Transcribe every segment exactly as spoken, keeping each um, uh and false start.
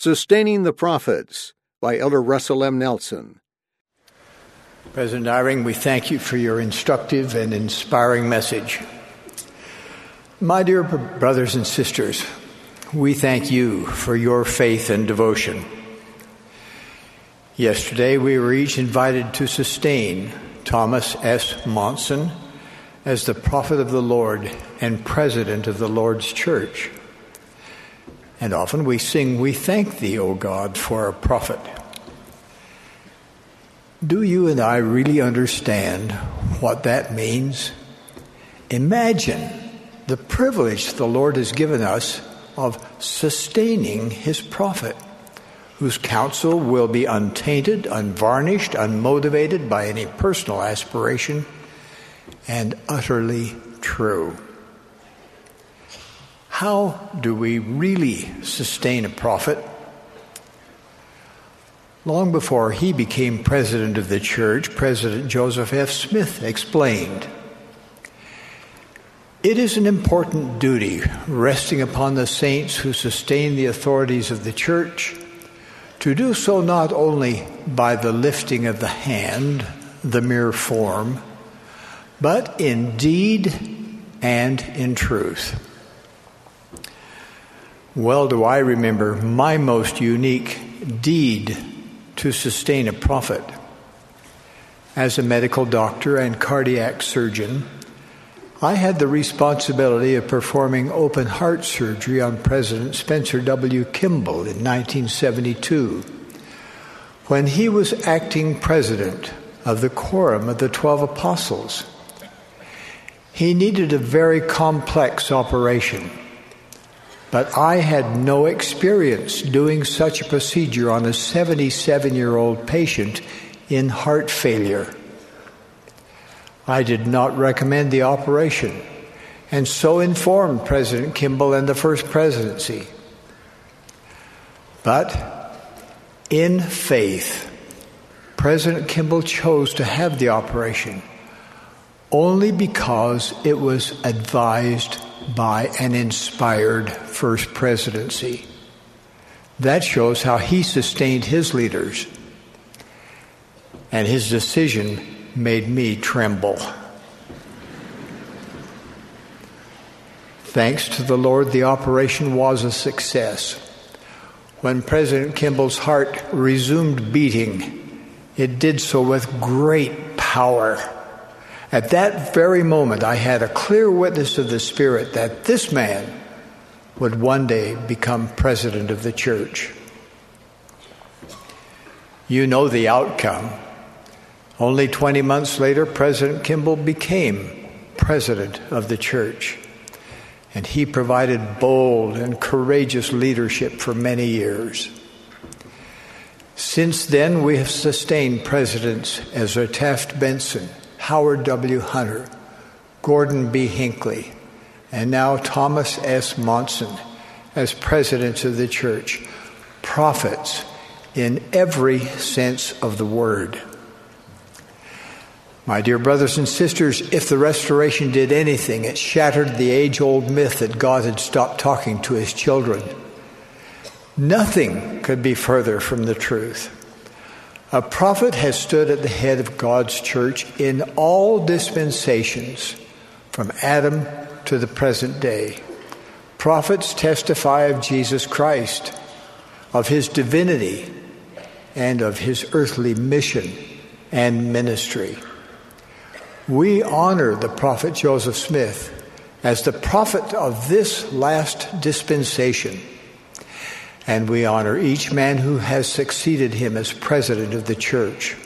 Sustaining the Prophets by Elder Russell M. Nelson. President Eyring, we thank you for your instructive and inspiring message. My dear brothers and sisters, we thank you for your faith and devotion. Yesterday, we were each invited to sustain Thomas S. Monson as the prophet of the Lord and president of the Lord's Church. And often we sing, "We thank thee, O God, for a prophet." Do you and I really understand what that means? Imagine the privilege the Lord has given us of sustaining his prophet, whose counsel will be untainted, unvarnished, unmotivated by any personal aspiration, and utterly true. How do we really sustain a prophet? Long before he became president of the church, President Joseph F. Smith explained, "It is an important duty resting upon the saints who sustain the authorities of the church to do so not only by the lifting of the hand, the mere form, but in deed and in truth." Well do I remember my most unique deed to sustain a prophet. As a medical doctor and cardiac surgeon, I had the responsibility of performing open heart surgery on President Spencer W. Kimball in nineteen seventy-two, when he was acting president of the Quorum of the Twelve Apostles. He needed a very complex operation, but I had no experience doing such a procedure on a seventy-seven-year-old patient in heart failure. I did not recommend the operation, and so informed President Kimball and the First Presidency. But in faith, President Kimball chose to have the operation only because it was advised by an inspired First Presidency. That shows how he sustained his leaders, and his decision made me tremble. Thanks to the Lord, the operation was a success. When President Kimball's heart resumed beating, it did so with great power. At that very moment, I had a clear witness of the Spirit that this man would one day become president of the church. You know the outcome. Only twenty months later, President Kimball became president of the church, and he provided bold and courageous leadership for many years. Since then, we have sustained presidents Ezra Taft Benson, Howard W. Hunter, Gordon B. Hinckley, and now Thomas S. Monson as presidents of the church, prophets in every sense of the word. My dear brothers and sisters, if the Restoration did anything, it shattered the age-old myth that God had stopped talking to his children. Nothing could be further from the truth. A prophet has stood at the head of God's church in all dispensations, from Adam to the present day. Prophets testify of Jesus Christ, of his divinity, and of his earthly mission and ministry. We honor the prophet Joseph Smith as the prophet of this last dispensation, and we honor each man who has succeeded him as president of the church.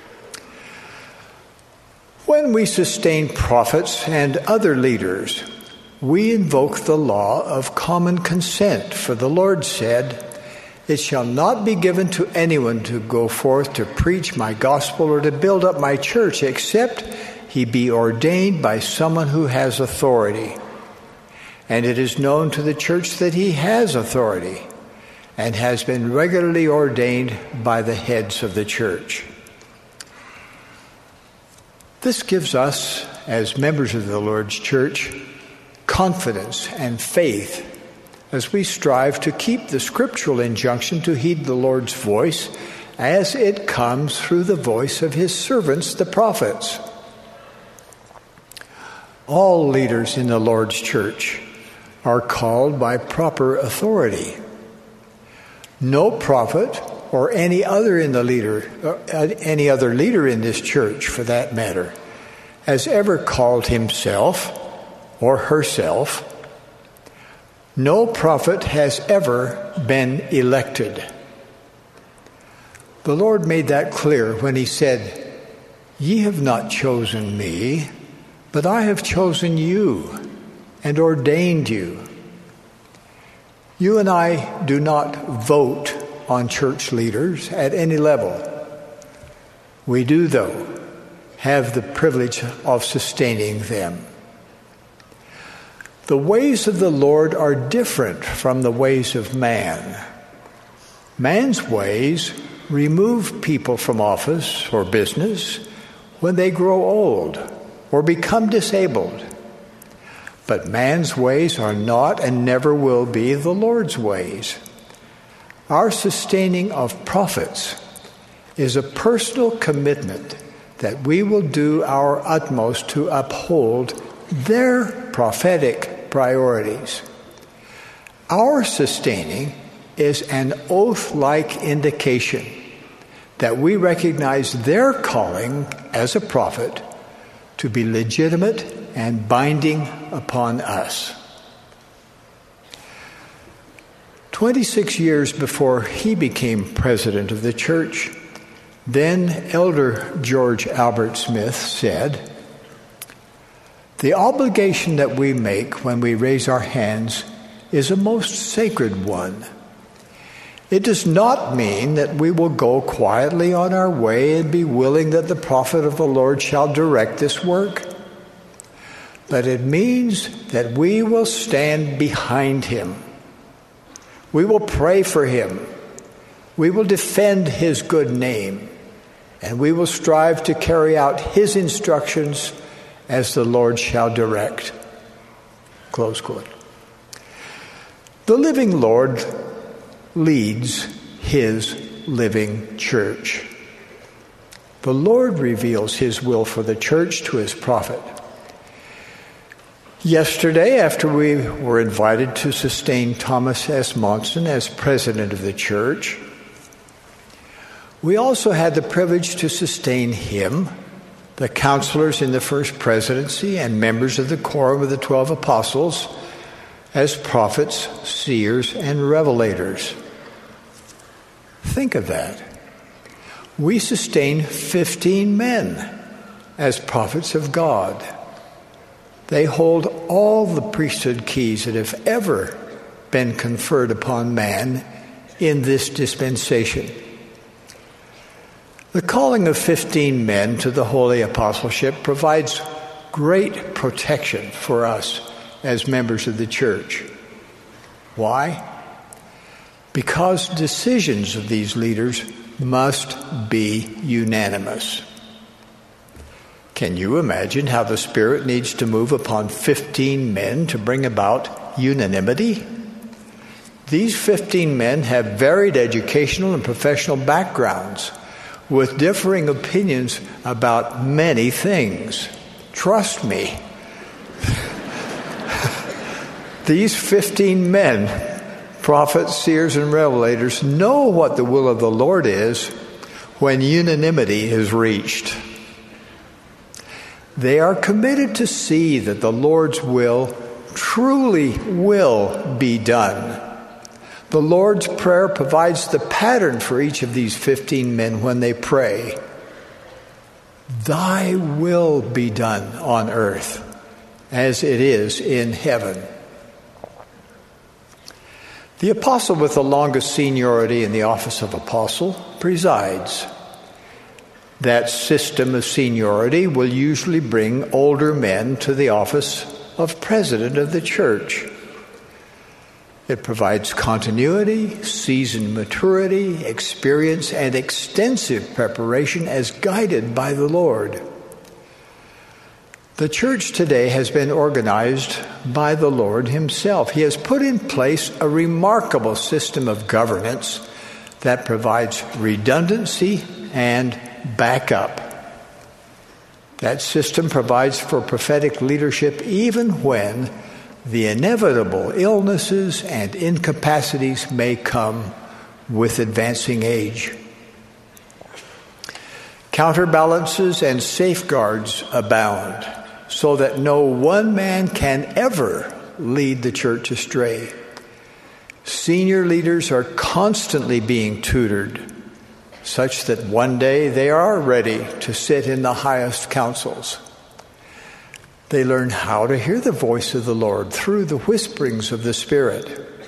When we sustain prophets and other leaders, we invoke the law of common consent, for the Lord said, "It shall not be given to anyone to go forth to preach my gospel or to build up my church, except he be ordained by someone who has authority. And it is known to the church that he has authority and has been regularly ordained by the heads of the church." This gives us, as members of the Lord's church, confidence and faith as we strive to keep the scriptural injunction to heed the Lord's voice as it comes through the voice of his servants, the prophets. All leaders in the Lord's church are called by proper authority. No prophet or any other in the leader, uh, any other leader in this church, for that matter, has ever called himself or herself. No prophet has ever been elected. The Lord made that clear when he said, "Ye have not chosen me, but I have chosen you and ordained you." You and I do not vote on church leaders at any level. We do, though, have the privilege of sustaining them. The ways of the Lord are different from the ways of man. Man's ways remove people from office or business when they grow old or become disabled. But man's ways are not and never will be the Lord's ways. Our sustaining of prophets is a personal commitment that we will do our utmost to uphold their prophetic priorities. Our sustaining is an oath-like indication that we recognize their calling as a prophet to be legitimate and binding upon us. Twenty-six years before he became president of the church, then Elder George Albert Smith said, "The obligation that we make when we raise our hands is a most sacred one. It does not mean that we will go quietly on our way and be willing that the prophet of the Lord shall direct this work. But it means that we will stand behind him. We will pray for him. We will defend his good name. And we will strive to carry out his instructions as the Lord shall direct." Close quote. The living Lord leads his living church. The Lord reveals his will for the church to his prophet. Yesterday, after we were invited to sustain Thomas S. Monson as president of the church, we also had the privilege to sustain him, the counselors in the first presidency, and members of the quorum of the twelve apostles as prophets, seers, and revelators. Think of that. We sustain fifteen men as prophets of God. They hold all the priesthood keys that have ever been conferred upon man in this dispensation. The calling of fifteen men to the holy apostleship provides great protection for us as members of the church. Why? Because decisions of these leaders must be unanimous. Can you imagine how the Spirit needs to move upon fifteen men to bring about unanimity? These fifteen men have varied educational and professional backgrounds with differing opinions about many things. Trust me. These fifteen men, prophets, seers, and revelators, know what the will of the Lord is when unanimity is reached. They are committed to see that the Lord's will truly will be done. The Lord's Prayer provides the pattern for each of these fifteen men when they pray. Thy will be done on earth as it is in heaven. The apostle with the longest seniority in the office of apostle presides. That system of seniority will usually bring older men to the office of president of the church. It provides continuity, seasoned maturity, experience, and extensive preparation as guided by the Lord. The church today has been organized by the Lord himself. He has put in place a remarkable system of governance that provides redundancy and backup. That system provides for prophetic leadership even when the inevitable illnesses and incapacities may come with advancing age. Counterbalances and safeguards abound, so that no one man can ever lead the church astray. Senior leaders are constantly being tutored, such that one day they are ready to sit in the highest councils. They learn how to hear the voice of the Lord through the whisperings of the Spirit.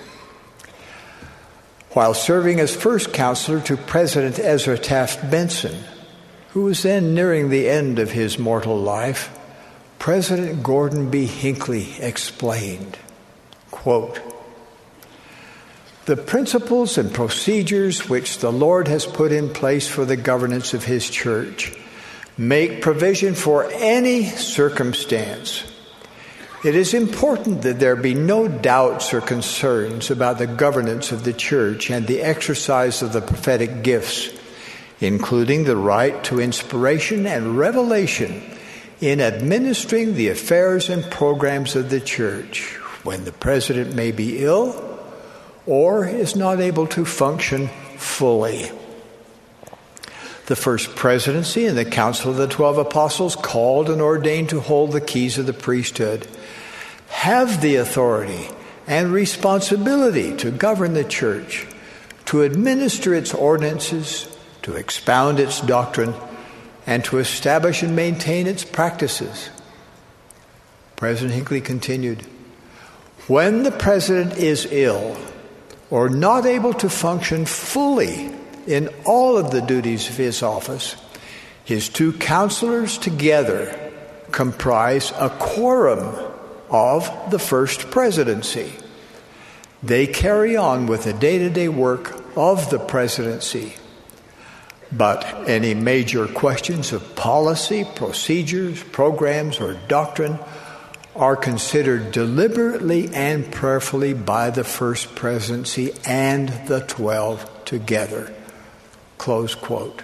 While serving as first counselor to President Ezra Taft Benson, who was then nearing the end of his mortal life, President Gordon B. Hinckley explained, quote, "The principles and procedures which the Lord has put in place for the governance of his church make provision for any circumstance. It is important that there be no doubts or concerns about the governance of the church and the exercise of the prophetic gifts, including the right to inspiration and revelation in administering the affairs and programs of the church when the president may be ill or is not able to function fully. The first presidency and the Council of the Twelve Apostles, called and ordained to hold the keys of the priesthood, have the authority and responsibility to govern the church, to administer its ordinances, to expound its doctrine, and to establish and maintain its practices." President Hinckley continued, "When the president is ill or not able to function fully in all of the duties of his office, his two counselors together comprise a quorum of the first presidency. They carry on with the day-to-day work of the presidency. But any major questions of policy, procedures, programs, or doctrine are considered deliberately and prayerfully by the first presidency and the twelve together." Close quote.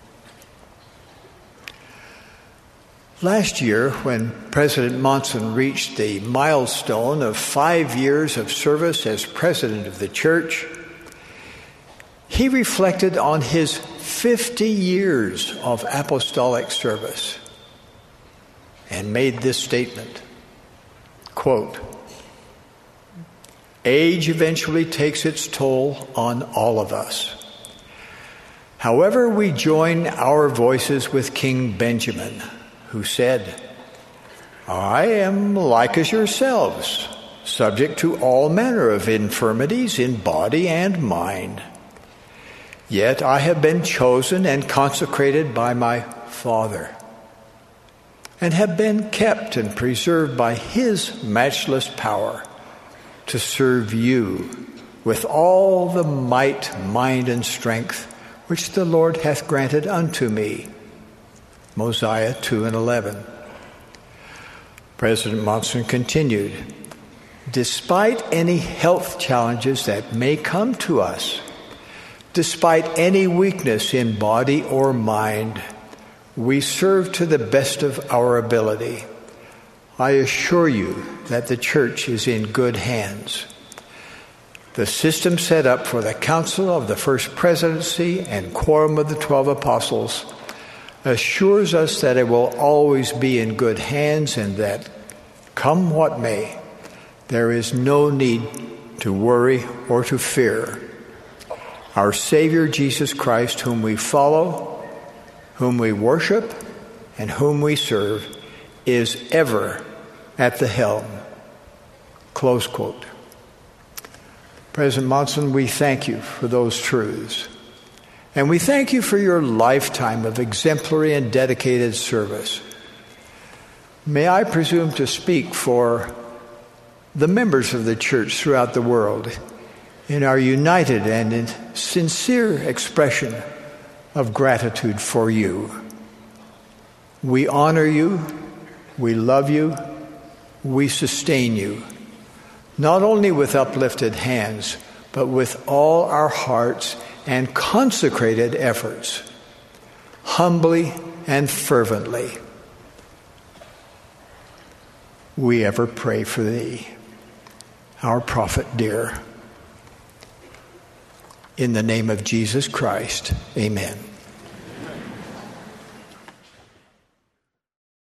Last year, when President Monson reached the milestone of five years of service as president of the church, he reflected on his fifty years of apostolic service and made this statement, quote, "Age eventually takes its toll on all of us. However, we join our voices with King Benjamin, who said, 'I am like as yourselves, subject to all manner of infirmities in body and mind. Yet I have been chosen and consecrated by my Father, and have been kept and preserved by his matchless power to serve you with all the might, mind, and strength which the Lord hath granted unto me.'" Mosiah two and eleven. President Monson continued, "Despite any health challenges that may come to us, despite any weakness in body or mind, we serve to the best of our ability. I assure you that the church is in good hands. The system set up for the council of the first presidency and quorum of the twelve apostles assures us that it will always be in good hands, and that, come what may, there is no need to worry or to fear. Our Savior Jesus Christ, whom we follow, whom we worship, and whom we serve, is ever at the helm." Close quote. President Monson, we thank you for those truths. And we thank you for your lifetime of exemplary and dedicated service. May I presume to speak for the members of the church throughout the world in our united and in sincere expression of gratitude for you. We honor you we love you, we sustain you, not only with uplifted hands, but with all our hearts and consecrated efforts, humbly and fervently. We ever pray for thee, our prophet dear. In the name of Jesus Christ, amen.